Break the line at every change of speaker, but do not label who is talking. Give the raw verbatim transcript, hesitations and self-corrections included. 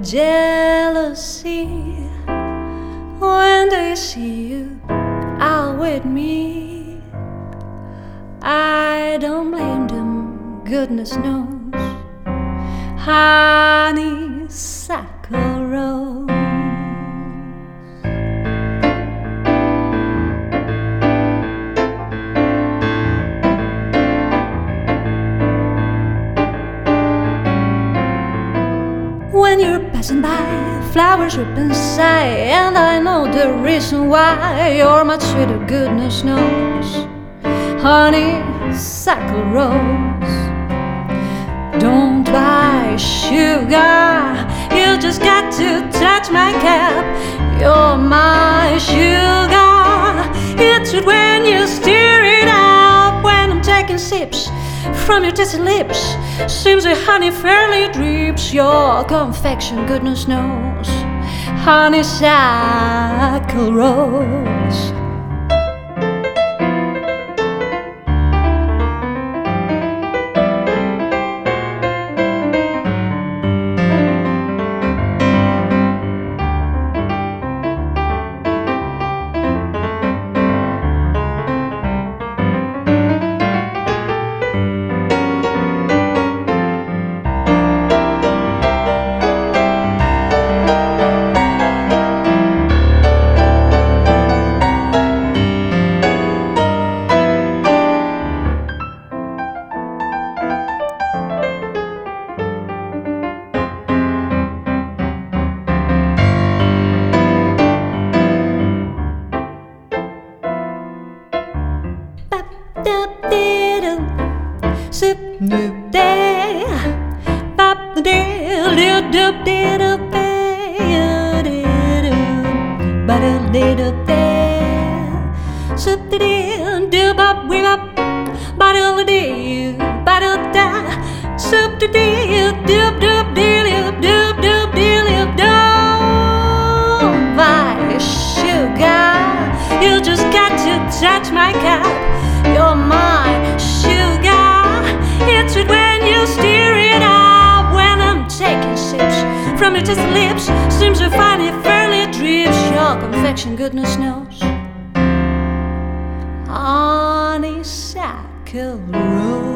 jealousy when they see you out with me. I don't blame them, goodness knows. Honeysuckle rose. When you're passing by, flowers rip and sigh, and I know the reason why. You're much sweeter, goodness knows. Honeysuckle rose. Don't buy sugar, you just got to touch my cap. You're my sugar. It's sweet when you stir it up. When I'm taking sips from your tasty lips, seems the honey fairly drips. Your confection, goodness knows. Honeysuckle rose. Sip doop day, bop dee doop doop dee doop day, ba doop dee doop day, sip dee doop bop wee bop, ba doop dee ba doop da, sip dee doop doop dee doop doop doop dee doop doop. My sugar, you just got to touch my cup. You're my sugar. It's sweet when you stir it up. When I'm taking sips from your tasty lips, seems to find it fairly drips. Your confection, goodness knows. Honeysuckle rose.